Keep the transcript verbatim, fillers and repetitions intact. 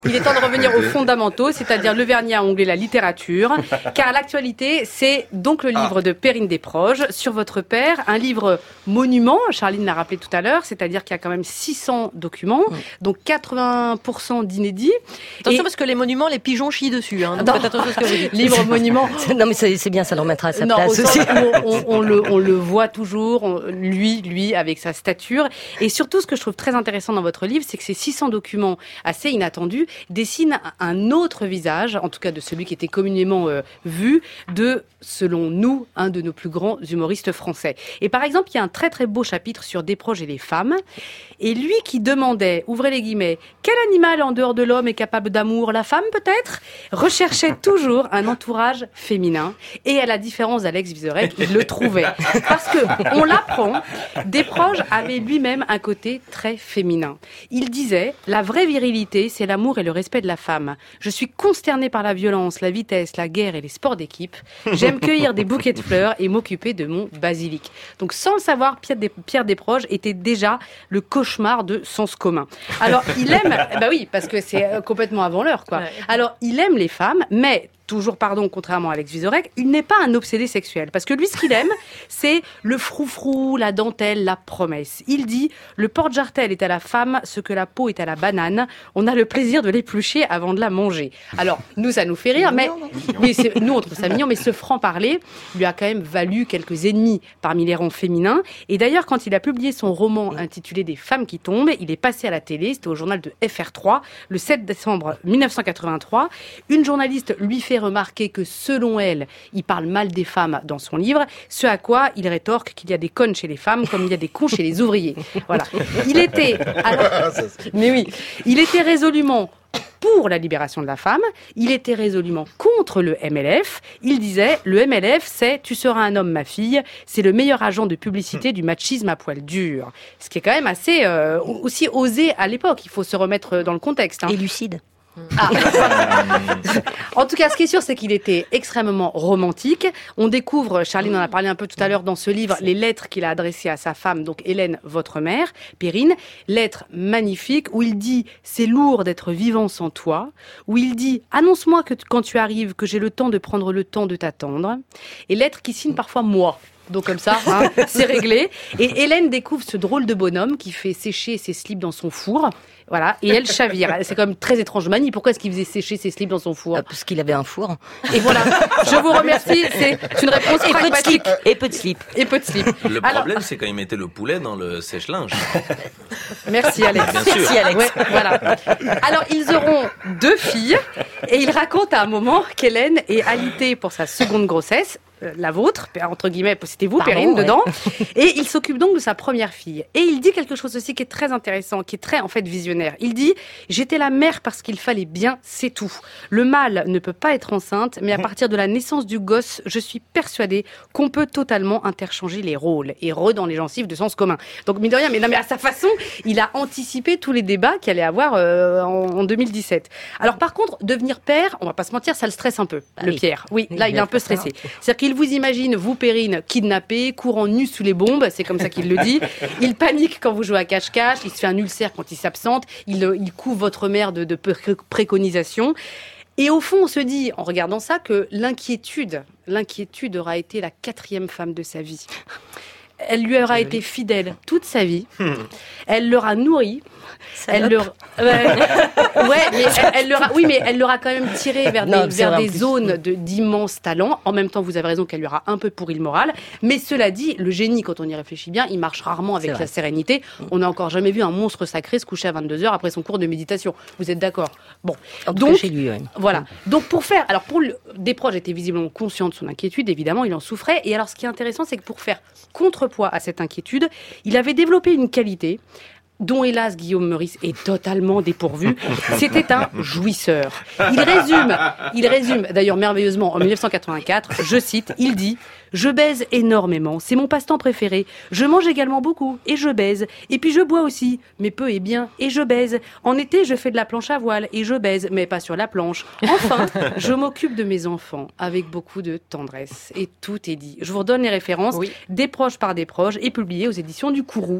Il est temps de revenir aux fondamentaux, c'est-à-dire le vernis à onglet, la littérature, car l'actualité, c'est donc le livre ah. de Perrine Desproges sur votre père, un livre monument, Charline l'a rappelé tout à l'heure, c'est-à-dire qu'il y a quand même six cents documents, mmh. donc quatre-vingts pour cent d'inédits. Attention et... parce que les monuments, les pigeons chient dessus, hein, donc faites attention à ce que vous dites. Livre monument. Non mais c'est, c'est bien, ça le remettra à sa non, place aussi. On, on, on, le, on le voit toujours, on, lui, lui, avec sa stature. Et surtout, ce que je trouve très intéressant dans votre livre, c'est que ces six cents documents assez inattendus dessine un autre visage, en tout cas de celui qui était communément euh, vu, de, selon nous, un de nos plus grands humoristes français. Et par exemple, il y a un très très beau chapitre sur Desproges et les femmes, et lui qui demandait, ouvrez les guillemets, quel animal en dehors de l'homme est capable d'amour, la femme peut-être, recherchait toujours un entourage féminin, et à la différence d'Alex Vizorek, il le trouvait. Parce que, on l'apprend, Desproges avait lui-même un côté très féminin. Il disait, la vraie virilité, c'est l'amour et le respect de la femme. Je suis consternée par la violence, la vitesse, la guerre et les sports d'équipe. J'aime cueillir des bouquets de fleurs et m'occuper de mon basilic. Donc, sans le savoir, Pierre, Des- Pierre Desproges était déjà le cauchemar de Sens commun. Alors, il aime... Bah oui, parce que c'est complètement avant l'heure, quoi. Ouais. Alors, il aime les femmes, mais... toujours, pardon, contrairement à Alex Vizorek, il n'est pas un obsédé sexuel. Parce que lui, ce qu'il aime, c'est le froufrou, la dentelle, la promesse. Il dit, le porte-jartel est à la femme ce que la peau est à la banane. On a le plaisir de l'éplucher avant de la manger. Alors, nous, ça nous fait rire, mais, mais c'est, nous, on trouve ça mignon, mais ce franc-parler lui a quand même valu quelques ennemis parmi les rangs féminins. Et d'ailleurs, quand il a publié son roman intitulé Des femmes qui tombent, il est passé à la télé, c'était au journal de F R trois, le sept décembre dix-neuf cent quatre-vingt-trois. Une journaliste lui fait remarquer que, selon elle, il parle mal des femmes dans son livre, ce à quoi il rétorque qu'il y a des connes chez les femmes comme il y a des cons chez les ouvriers. Voilà. Il était, alors, mais oui, il était résolument pour la libération de la femme, il était résolument contre le M L F. Il disait, le M L F, c'est « tu seras un homme, ma fille », c'est le meilleur agent de publicité du machisme à poil dur. Ce qui est quand même assez, euh, aussi osé à l'époque, il faut se remettre dans le contexte. Hein. Et lucide. Ah. En tout cas, ce qui est sûr, c'est qu'il était extrêmement romantique. On découvre, Charline en a parlé un peu tout à l'heure dans ce livre, les lettres qu'il a adressées à sa femme, donc Hélène, votre mère, Perrine. Lettres magnifiques où il dit « c'est lourd d'être vivant sans toi », où il dit « annonce-moi que t- quand tu arrives, que j'ai le temps de prendre le temps de t'attendre ». Et lettres qui signent parfois « moi ». Donc comme ça, hein, c'est réglé. Et Hélène découvre ce drôle de bonhomme qui fait sécher ses slips dans son four. Voilà, et elle chavire. C'est quand même très étrange. Mani, pourquoi est-ce qu'il faisait sécher ses slips dans son four ? Ah, parce qu'il avait un four. Et voilà, je vous remercie. C'est une réponse et pragmatique. Peu et peu de slip. Et peu de slip. Le Alors, problème, c'est quand il mettait le poulet dans le sèche-linge. Merci Alex. Bien sûr. Merci Alex. Ouais, voilà. Alors, ils auront deux filles et il raconte à un moment qu'Hélène est alitée pour sa seconde grossesse. La vôtre, entre guillemets, c'était vous, Pardon, Perrine, ouais. dedans. Et il s'occupe donc de sa première fille. Et il dit quelque chose aussi qui est très intéressant, qui est très, en fait, visionnaire. Il dit, j'étais la mère parce qu'il fallait bien, c'est tout. Le mâle ne peut pas être enceinte, mais à partir de la naissance du gosse, je suis persuadée qu'on peut totalement interchanger les rôles. Et re dans les gencives de Sens commun. Donc, mine de rien, mais non, mais à sa façon, il a anticipé tous les débats qu'il allait avoir euh, en, en deux mille dix-sept. Alors, par contre, devenir père, on va pas se mentir, ça le stresse un peu, ah, le oui. Pierre. Oui, oui, là, il est un peu stressé. C'est-à-dire qu'il Il vous imagine, vous, Perrine, kidnappé, courant nu sous les bombes, c'est comme ça qu'il le dit. Il panique quand vous jouez à cache-cache, il se fait un ulcère quand il s'absente, il, il couvre votre mère de, de préconisations. Et au fond, on se dit, en regardant ça, que l'inquiétude, l'inquiétude aura été la quatrième femme de sa vie. Elle lui aura été fidèle toute sa vie. Elle l'aura nourrie. Elle leur... ouais, ouais, mais elle, elle l'aura... oui, mais elle l'aura quand même tiré vers des, non, vers des zones de, d'immenses talents. En même temps, vous avez raison qu'elle lui aura un peu pourri le moral. Mais cela dit, le génie, quand on y réfléchit bien, il marche rarement avec la sérénité. On n'a encore jamais vu un monstre sacré se coucher à vingt-deux heures après son cours de méditation. Vous êtes d'accord ? Bon. En donc, chez lui, ouais. Voilà. Donc, pour faire... Alors, pour le... Desproges était visiblement conscient de son inquiétude, évidemment, il en souffrait. Et alors, ce qui est intéressant, c'est que pour faire contrepoids à cette inquiétude, il avait développé une qualité dont hélas Guillaume Meurice est totalement dépourvu, c'était un jouisseur. Il résume, il résume d'ailleurs merveilleusement en dix-neuf cent quatre-vingt-quatre, je cite, il dit « Je baise énormément, c'est mon passe-temps préféré. Je mange également beaucoup et je baise. Et puis je bois aussi, mais peu et bien, et je baise. En été, je fais de la planche à voile et je baise, mais pas sur la planche. Enfin, je m'occupe de mes enfants avec beaucoup de tendresse. » Et tout est dit. Je vous redonne les références, oui. Desproges par Desproges, et publié aux éditions du Kourou.